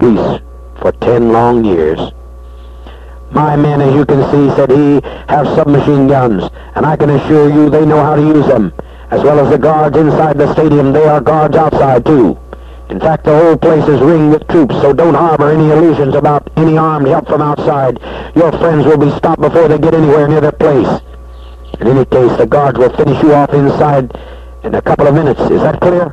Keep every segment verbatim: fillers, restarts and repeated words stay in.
Greece for ten long years. My men, as you can see, said he, have submachine guns, and I can assure you they know how to use them. As well as the guards inside the stadium, they are guards outside, too. In fact, the whole place is ringed with troops, so don't harbor any illusions about any armed help from outside. Your friends will be stopped before they get anywhere near their place. In any case, the guards will finish you off inside in a couple of minutes. Is that clear?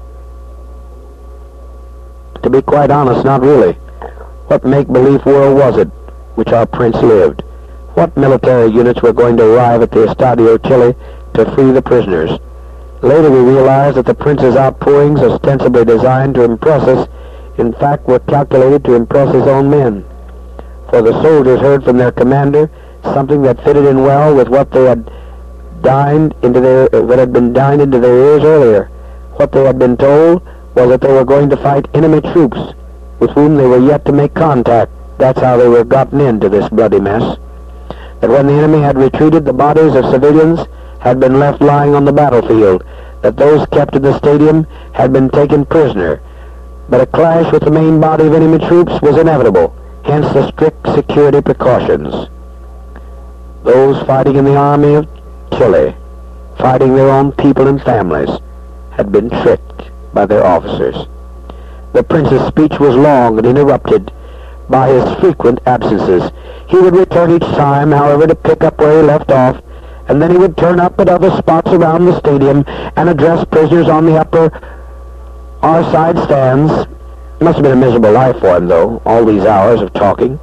To be quite honest, not really. What make-believe world was it which our prince lived? What military units were going to arrive at the Estadio Chile to free the prisoners? Later we realized that the prince's outpourings, ostensibly designed to impress us, in fact were calculated to impress his own men. For the soldiers heard from their commander something that fitted in well with what they had dined into their, what had been dined into their ears earlier. What they had been told was that they were going to fight enemy troops with whom they were yet to make contact. That's how they were gotten into this bloody mess. That when the enemy had retreated, the bodies of civilians had been left lying on the battlefield, that those kept in the stadium had been taken prisoner. But a clash with the main body of enemy troops was inevitable, hence the strict security precautions. Those fighting in the army of Chile, fighting their own people and families, had been tricked by their officers. The prince's speech was long and interrupted by his frequent absences. He would return each time, however, to pick up where he left off, and then he would turn up at other spots around the stadium and address prisoners on the upper our side stands. It must have been a miserable life for him, though, all these hours of talking.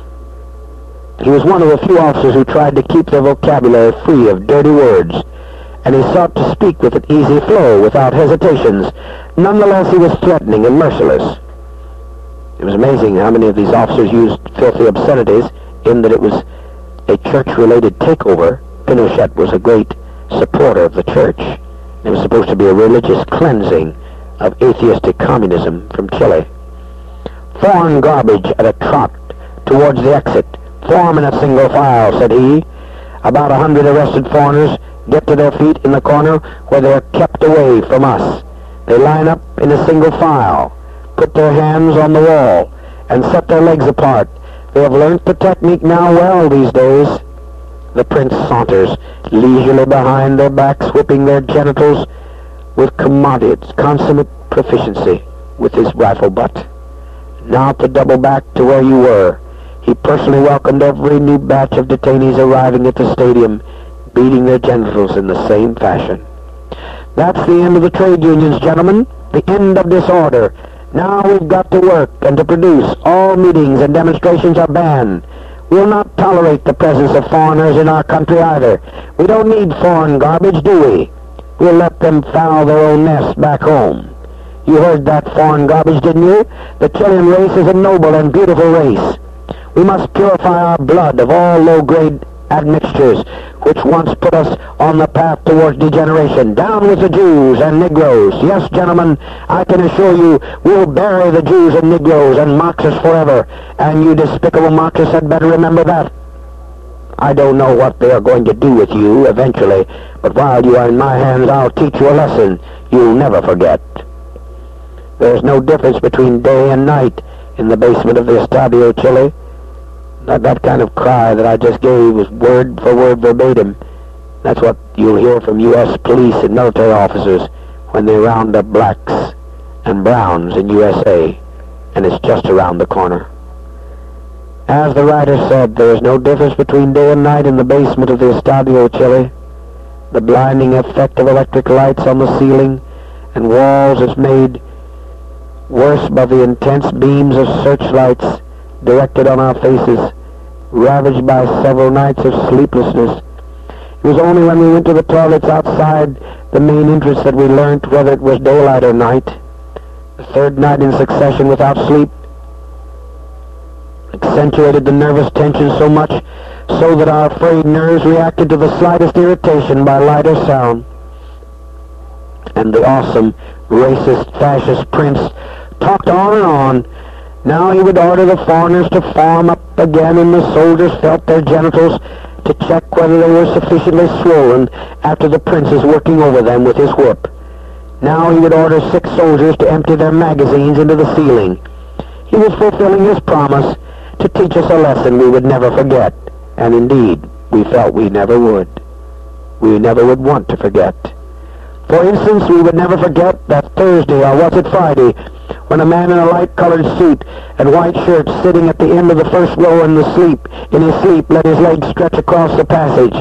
He was one of the few officers who tried to keep their vocabulary free of dirty words, and he sought to speak with an easy flow, without hesitations. Nonetheless, he was threatening and merciless. It was amazing how many of these officers used filthy obscenities, in that it was a church-related takeover. Pinochet was a great supporter of the church. It was supposed to be a religious cleansing of atheistic communism from Chile. Foreign garbage at a trot towards the exit. Form in a single file, said he. About a hundred arrested foreigners get to their feet in the corner where they are kept away from us. They line up in a single file, put their hands on the wall, and set their legs apart. They have learnt the technique now well these days. The prince saunters leisurely behind their backs, whipping their genitals with commodious, consummate proficiency with his rifle butt. Now to double back to where you were. He personally welcomed every new batch of detainees arriving at the stadium, beating their genitals in the same fashion. That's the end of the trade unions, gentlemen. The end of disorder. Now we've got to work and to produce. All meetings and demonstrations are banned. We'll not tolerate the presence of foreigners in our country either. We don't need foreign garbage, do we? We'll let them foul their own nest back home. You heard that, foreign garbage, didn't you? The Chilean race is a noble and beautiful race. We must purify our blood of all low-grade admixtures, which once put us on the path towards degeneration. Down with the Jews and Negroes. Yes, gentlemen, I can assure you we'll bury the Jews and Negroes and Marxists forever, and you despicable Marxists had better remember that. I don't know what they are going to do with you eventually, but while you are in my hands, I'll teach you a lesson you'll never forget. There's no difference between day and night in the basement of the Estadio Chile. That, that kind of cry that I just gave was word for word verbatim. That's what you'll hear from U S police and military officers when they round up blacks and browns in U S A, and it's just around the corner. As the writer said, there is no difference between day and night in the basement of the Estadio Chile. The blinding effect of electric lights on the ceiling and walls is made worse by the intense beams of searchlights directed on our faces, ravaged by several nights of sleeplessness. It was only when we went to the toilets outside the main entrance that we learnt whether it was daylight or night. The third night in succession without sleep accentuated the nervous tension so much so that our frayed nerves reacted to the slightest irritation by light or sound. And the awesome, racist, fascist prince talked on and on. Now he would order the foreigners to form up again, and the soldiers felt their genitals to check whether they were sufficiently swollen after the prince is working over them with his whip. Now he would order six soldiers to empty their magazines into the ceiling. He was fulfilling his promise to teach us a lesson we would never forget, and indeed, we felt we never would. We never would want to forget. For instance, we would never forget that Thursday, or was it Friday, when a man in a light-colored suit and white shirt sitting at the end of the first row in the sleep, in his sleep, let his legs stretch across the passage.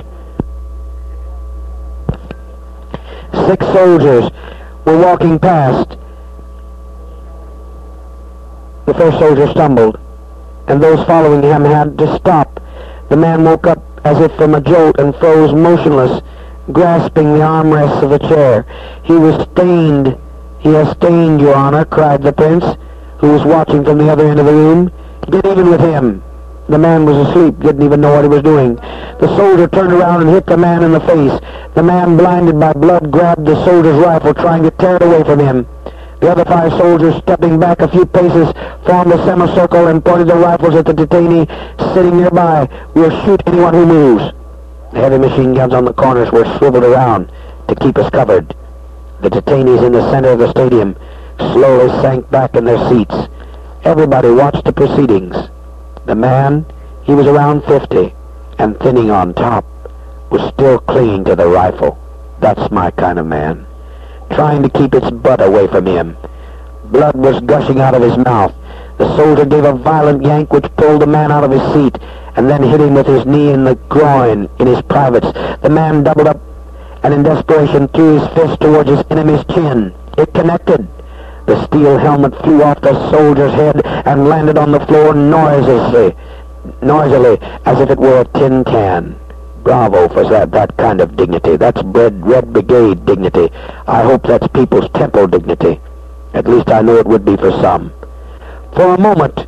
Six soldiers were walking past. The first soldier stumbled, and those following him had to stop. The man woke up as if from a jolt and froze motionless, grasping the armrests of the chair. He was stained. "He has stained, Your Honor," cried the prince, who was watching from the other end of the room. "Get even with him." The man was asleep, didn't even know what he was doing. The soldier turned around and hit the man in the face. The man, blinded by blood, grabbed the soldier's rifle, trying to tear it away from him. The other five soldiers, stepping back a few paces, formed a semicircle and pointed their rifles at the detainee sitting nearby. "We'll shoot anyone who moves." The heavy machine guns on the corners were swiveled around to keep us covered. The detainees in the center of the stadium slowly sank back in their seats. Everybody watched the proceedings. The man, he was around fifty, and thinning on top, was still clinging to the rifle. That's my kind of man. Trying to keep its butt away from him. Blood was gushing out of his mouth. The soldier gave a violent yank which pulled the man out of his seat, and then hit him with his knee in the groin, in his privates. The man doubled up, and in desperation threw his fist towards his enemy's chin. It connected. The steel helmet flew off the soldier's head and landed on the floor noiselessly, noisily, as if it were a tin can. Bravo for that, that kind of dignity. That's Red, Red Brigade dignity. I hope that's People's Temple dignity. At least I know it would be for some. For a moment,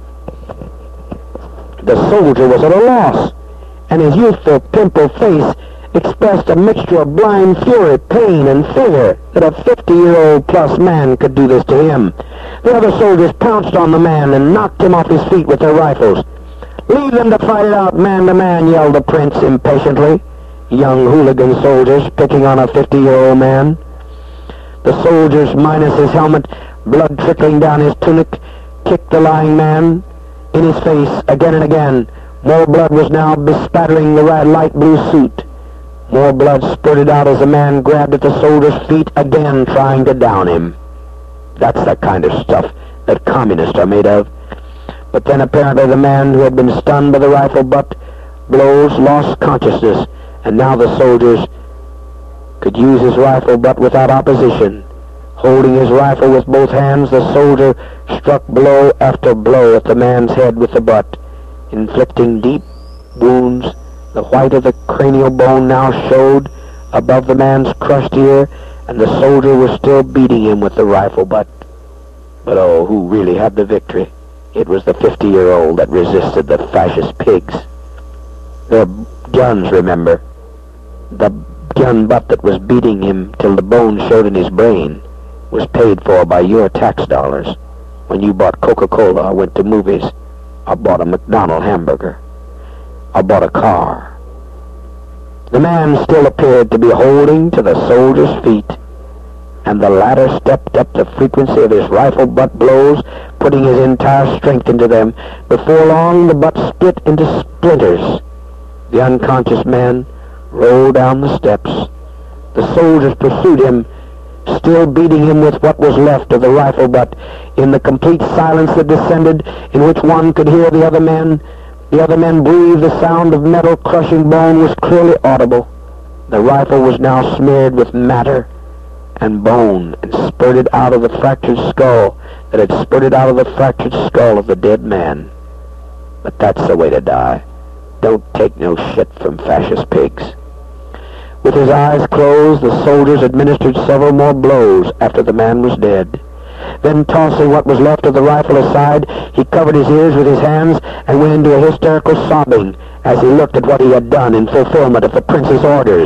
the soldier was at a loss, and his youthful, pimpled face expressed a mixture of blind fury, pain, and fear that a fifty-year-old plus man could do this to him. The other soldiers pounced on the man and knocked him off his feet with their rifles. "Leave them to fight it out man to man," yelled the prince impatiently. Young hooligan soldiers picking on a fifty-year-old man. The soldiers, minus his helmet, blood trickling down his tunic, kicked the lying man in his face again and again. More blood was now bespattering the light blue suit. More blood spurted out as the man grabbed at the soldier's feet again, trying to down him. That's the kind of stuff that communists are made of. But then apparently the man who had been stunned by the rifle butt blows lost consciousness, and now the soldiers could use his rifle butt without opposition. Holding his rifle with both hands, the soldier struck blow after blow at the man's head with the butt, inflicting deep wounds. The white of the cranial bone now showed above the man's crushed ear, and the soldier was still beating him with the rifle butt. But oh, who really had the victory? It was the fifty-year-old that resisted the fascist pigs. Their guns, remember. The gun butt that was beating him till the bone showed in his brain was paid for by your tax dollars when you bought Coca-Cola or went to movies or bought a McDonald's hamburger or bought a car. The man still appeared to be holding to the soldier's feet, and the latter stepped up the frequency of his rifle butt blows, putting his entire strength into them. Before long, the butt split into splinters. The unconscious man rolled down the steps. The soldiers pursued him, still beating him with what was left of the rifle butt. In the complete silence that descended, in which one could hear the other men, the other men breathe, the sound of metal crushing bone was clearly audible. The rifle was now smeared with matter and bone, and spurted out of the fractured skull that had spurted out of the fractured skull of the dead man. But that's the way to die. Don't take no shit from fascist pigs. With his eyes closed, the soldiers administered several more blows after the man was dead. Then, tossing what was left of the rifle aside, he covered his ears with his hands and went into a hysterical sobbing as he looked at what he had done in fulfillment of the prince's orders.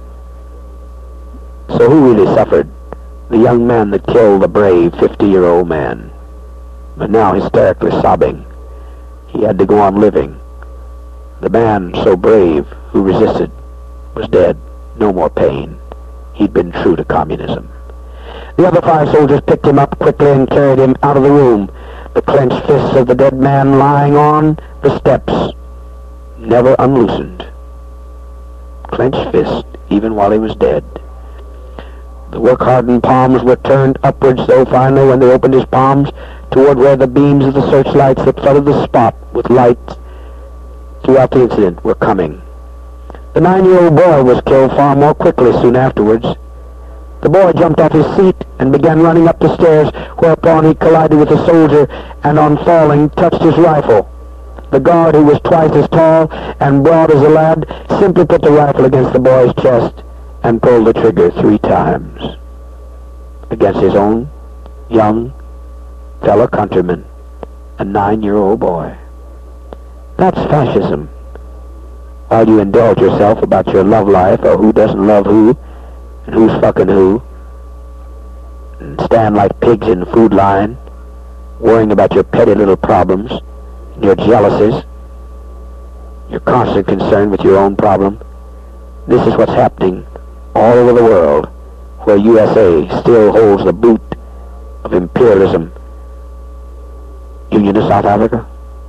So who really suffered? The young man that killed the brave fifty-year-old man. But now hysterically sobbing, he had to go on living. The man so brave who resisted was dead. No more pain. He'd been true to communism. The other five soldiers picked him up quickly and carried him out of the room. The clenched fists of the dead man lying on the steps never unloosened. Clenched fist, even while he was dead. The work-hardened palms were turned upwards, though finally, when they opened his palms, toward where the beams of the searchlights that flooded the spot with light throughout the incident were coming. The nine-year-old boy was killed far more quickly soon afterwards. The boy jumped off his seat and began running up the stairs, whereupon he collided with a soldier and, on falling, touched his rifle. The guard, who was twice as tall and broad as the lad, simply put the rifle against the boy's chest and pulled the trigger three times against his own young fellow countryman, a nine-year-old boy. That's fascism. While you indulge yourself about your love life, or who doesn't love who, and who's fucking who, and stand like pigs in the food line, worrying about your petty little problems, and your jealousies, your constant concern with your own problem. This is what's happening all over the world, where U S A still holds the boot of imperialism. Union of South Africa,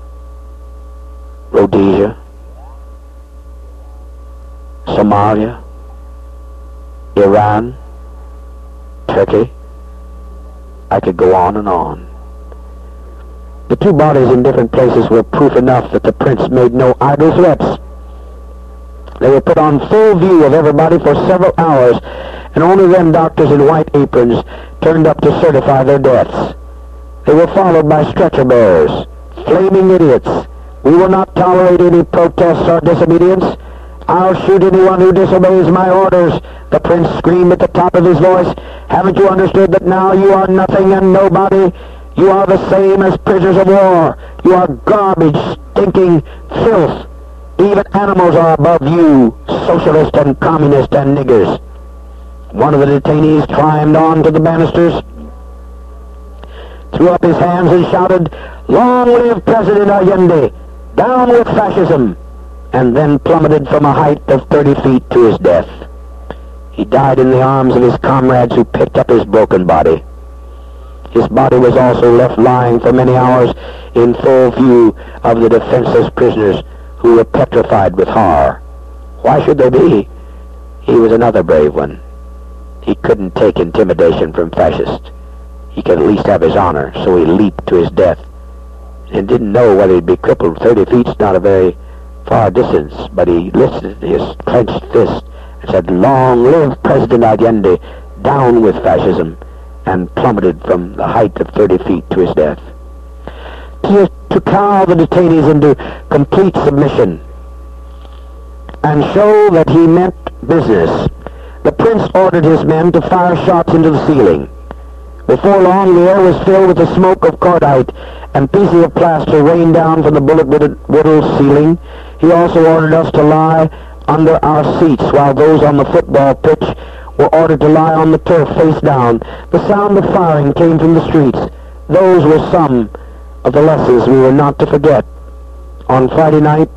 Rhodesia, Somalia, Iran, Turkey. I could go on and on. The two bodies in different places were proof enough that the prince made no idle threats. They were put on full view of everybody for several hours, and only then doctors in white aprons turned up to certify their deaths. They were followed by stretcher bearers, flaming idiots. We will not tolerate any protests or disobedience. I'll shoot anyone who disobeys my orders, the prince screamed at the top of his voice. Haven't you understood that now you are nothing and nobody? You are the same as prisoners of war. You are garbage, stinking filth. Even animals are above you, socialist and communist and niggers. One of the detainees climbed on to the banisters, threw up his hands and shouted, "Long live President Allende! Down with fascism!" and then plummeted from a height of thirty feet to his death. He died in the arms of his comrades who picked up his broken body. His body was also left lying for many hours in full view of the defenseless prisoners who were petrified with horror. Why should they be? He was another brave one. He couldn't take intimidation from fascists. He could at least have his honor, so he leaped to his death and didn't know whether he'd be crippled. Thirty feet's not a very far distance, but he lifted his clenched fist and said, "Long live President Allende, down with fascism," and plummeted from the height of thirty feet to his death. To, to cow the detainees into complete submission and show that he meant business, the prince ordered his men to fire shots into the ceiling. Before long, the air was filled with the smoke of cordite, and pieces of plaster rained down from the bullet-riddled ceiling. He also ordered us to lie under our seats, while those on the football pitch were ordered to lie on the turf face down. The sound of firing came from the streets. Those were some of the lessons we were not to forget. On Friday night,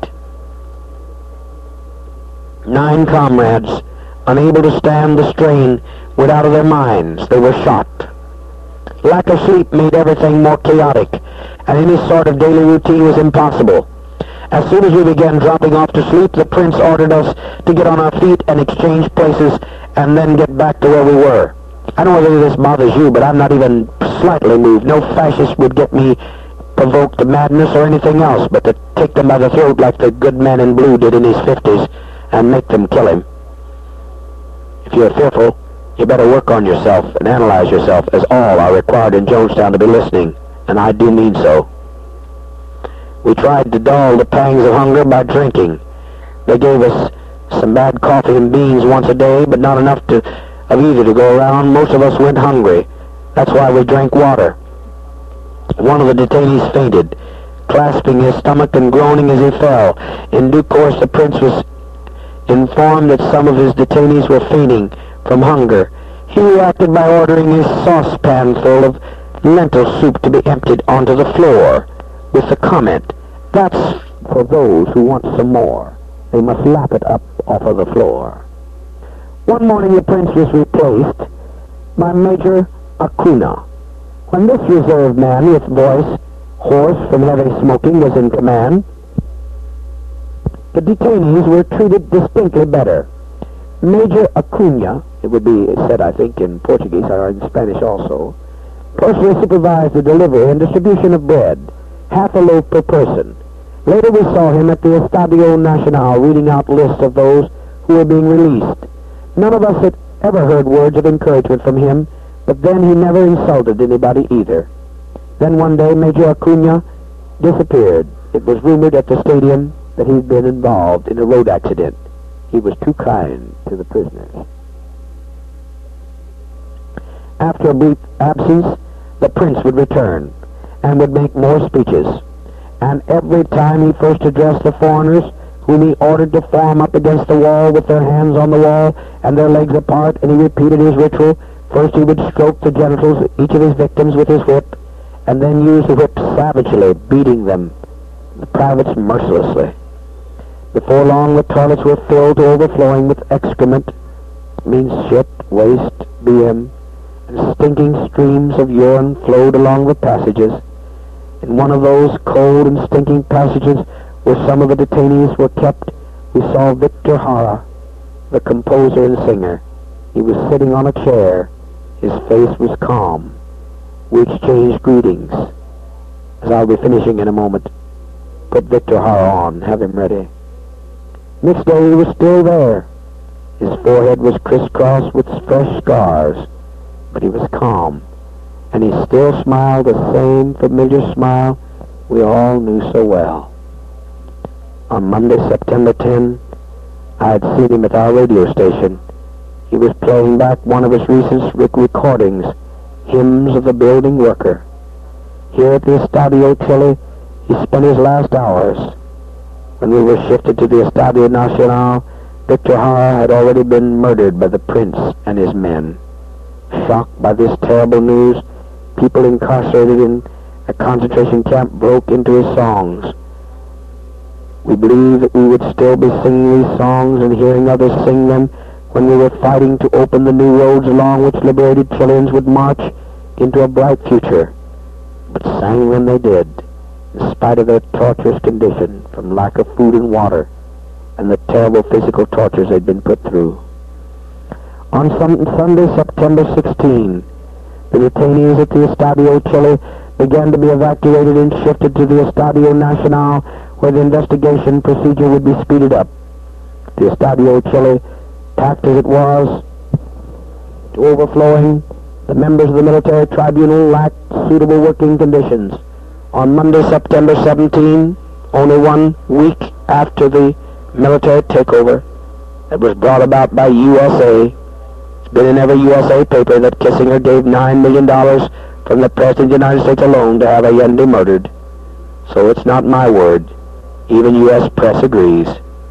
nine comrades, unable to stand the strain, went out of their minds. They were shot. Lack of sleep made everything more chaotic, and any sort of daily routine was impossible. As soon as we began dropping off to sleep, the prince ordered us to get on our feet and exchange places and then get back to where we were. I don't know whether this bothers you, but I'm not even slightly moved. No fascist would get me provoked to madness or anything else but to take them by the throat like the good man in blue did in his fifties and make them kill him. If you're fearful, you better work on yourself and analyze yourself, as all are required in Jonestown to be listening, and I do mean so. We tried to dull the pangs of hunger by drinking. They gave us some bad coffee and beans once a day, but not enough to, of either to go around. Most of us went hungry. That's why we drank water. One of the detainees fainted, clasping his stomach and groaning as he fell. In due course, the prince was informed that some of his detainees were fainting from hunger. He reacted by ordering his saucepan full of lentil soup to be emptied onto the floor, with the comment, "That's for those who want some more. They must lap it up off of the floor." One morning the prince was replaced by Major Acuna. When this reserved man with voice Hoarse from heavy smoking was in command. The detainees were treated distinctly better. Major Acuna, it would be said, I think, in Portuguese or in Spanish also, personally supervised the delivery and distribution of bread, half a loaf per person. Later we saw him at the Estadio Nacional reading out lists of those who were being released. None of us had ever heard words of encouragement from him, but then he never insulted anybody either. Then one day Major Acuna disappeared. It was rumored at the stadium that he'd been involved in a road accident. He was too kind to the prisoners. After a brief absence, the prince would return and would make more speeches. And every time he first addressed the foreigners, whom he ordered to form up against the wall with their hands on the wall and their legs apart, and he repeated his ritual. First he would stroke the genitals of each of his victims with his whip, and then use the whip savagely, beating them, the privates mercilessly. Before long the toilets were filled to overflowing with excrement, means shit, waste, B M, and stinking streams of urine flowed along the passages. In one of those cold and stinking passages where some of the detainees were kept, we saw Victor Jara, the composer and singer. He was sitting on a chair. His face was calm. We exchanged greetings. As I'll be finishing in a moment, put Victor Jara on, have him ready. Next day he was still there. His forehead was crisscrossed with fresh scars, but he was calm, and he still smiled the same familiar smile we all knew so well. On Monday, September tenth, I had seen him at our radio station. He was playing back one of his recent rec- recordings, Hymns of the Building Worker. Here at the Estadio Chile, he spent his last hours. When we were shifted to the Estadio Nacional, Victor Jara had already been murdered by the prince and his men. Shocked by this terrible news, people incarcerated in a concentration camp broke into his songs. We believe that we would still be singing these songs and hearing others sing them when we were fighting to open the new roads along which liberated Chileans would march into a bright future. But sang them they did, in spite of their torturous condition from lack of food and water and the terrible physical tortures they'd been put through. On some, Sunday, September sixteenth, the detainees at the Estadio Chile began to be evacuated and shifted to the Estadio Nacional, where the investigation procedure would be speeded up. The Estadio Chile, packed as it was to overflowing, the members of the military tribunal lacked suitable working conditions. On Monday, September seventeenth, only one week after the military takeover that was brought about by U S A, it's been in every U S A paper that Kissinger gave nine million dollars from the President of the United States alone to have Allende murdered. So it's not my word. Even U S press agrees.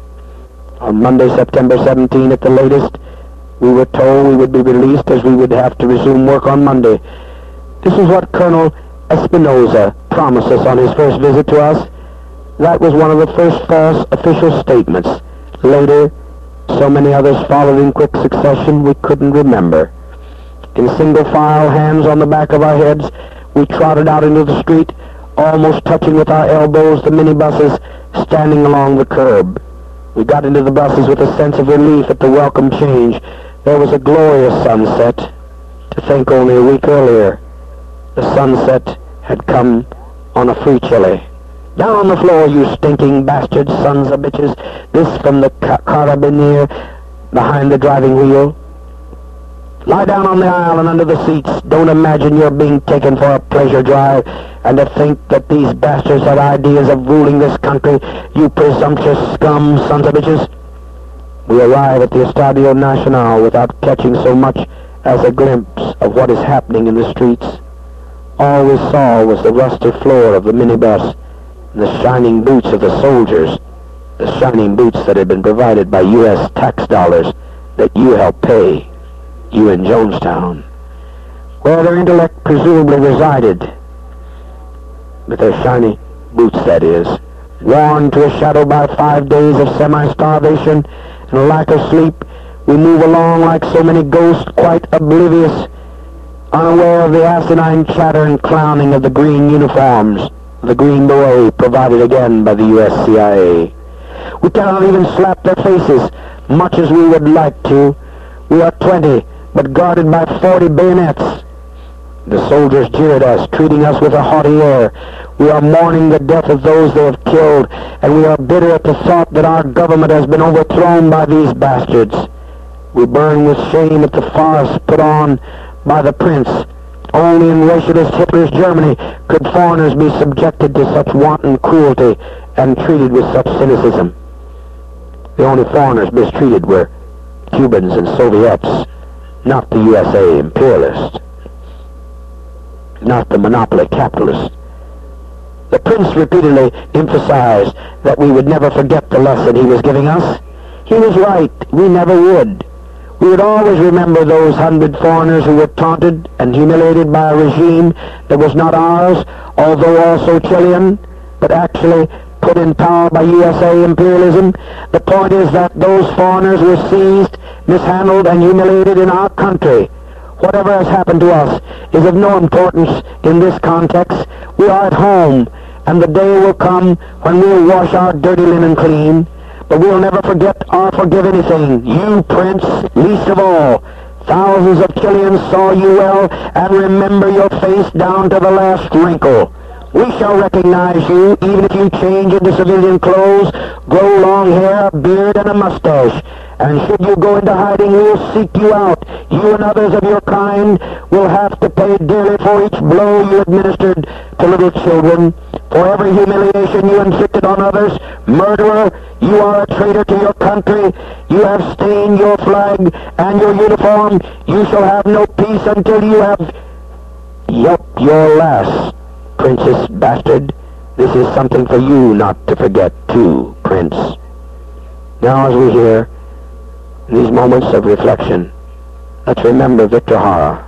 On Monday, September seventeenth, at the latest, we were told we would be released as we would have to resume work on Monday. This is what Colonel Espinosa promised us on his first visit to us. That was one of the first false official statements. Later, so many others followed in quick succession we couldn't remember. In single file, hands on the back of our heads, we trotted out into the street, almost touching with our elbows the minibuses standing along the curb. We got into the buses with a sense of relief at the welcome change. There was a glorious sunset. To think only a week earlier, the sunset had come on a free Chile. Down on the floor, you stinking bastards, sons of bitches. This from the ca- carabinier behind the driving wheel. Lie down on the aisle and under the seats. Don't imagine you're being taken for a pleasure drive, and to think that these bastards have ideas of ruling this country, you presumptuous scum, sons of bitches. We arrive at the Estadio Nacional without catching so much as a glimpse of what is happening in the streets. All we saw was the rusty floor of the minibus and the shining boots of the soldiers, the shining boots that had been provided by U S tax dollars that you helped pay. You in Jonestown, where their intellect presumably resided, with their shiny boots, that is, worn to a shadow by five days of semi-starvation and a lack of sleep. We move along like so many ghosts, quite oblivious, unaware of the asinine chatter and clowning of the green uniforms. the green beret provided again by the U S C I A. We cannot even slap their faces, much as we would like to. We are twenty, but guarded by forty bayonets. The soldiers jeer at us, treating us with a haughty air. We are mourning the death of those they have killed, and we are bitter at the thought that our government has been overthrown by these bastards. We burn with shame at the farce put on by the prince. Only in racialist Hitler's Germany could foreigners be subjected to such wanton cruelty and treated with such cynicism. The only foreigners mistreated were Cubans and Soviets, not the U S A imperialists, not the monopoly capitalists. The prince repeatedly emphasized that we would never forget the lesson he was giving us. He was right. We never would. We would always remember those hundred foreigners who were taunted and humiliated by a regime that was not ours, although also Chilean, but actually put in power by U S A imperialism. The point is that those foreigners were seized, mishandled, and humiliated in our country. Whatever has happened to us is of no importance in this context. We are at home, and the day will come when we'll wash our dirty linen clean. But we'll never forget or forgive anything. You, Prince, least of all. Thousands of Chileans saw you well and remember your face down to the last wrinkle. We shall recognize you, even if you change into civilian clothes, grow long hair, beard, and a mustache. And should you go into hiding, we'll seek you out. You and others of your kind will have to pay dearly for each blow you administered to little children. For every humiliation you inflicted on others, murderer, you are a traitor to your country. You have stained your flag and your uniform. You shall have no peace until you have yelped your last, Princess Bastard. This is something for you not to forget, too, Prince. Now, as we hear these moments of reflection, let's remember Victor Jara.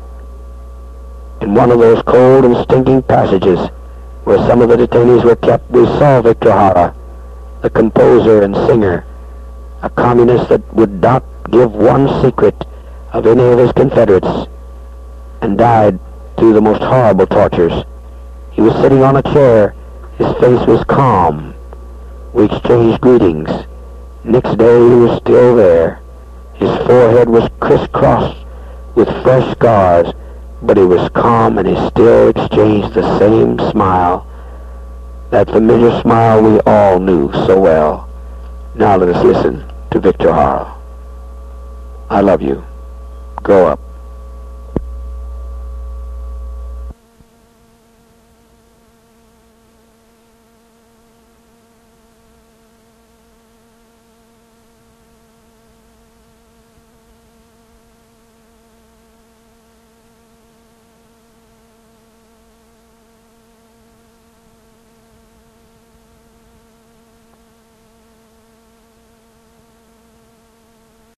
In one of those cold and stinking passages where some of the detainees were kept, we saw Victor Jara, the composer and singer, a communist that would not give one secret of any of his Confederates, and died through the most horrible tortures. He was sitting on a chair. His face was calm. We exchanged greetings. Next day he was still there. His forehead was crisscrossed with fresh scars, but he was calm, and he still exchanged the same smile, that familiar smile we all knew so well. Now let us listen to Victor Jara. I love you. Grow up.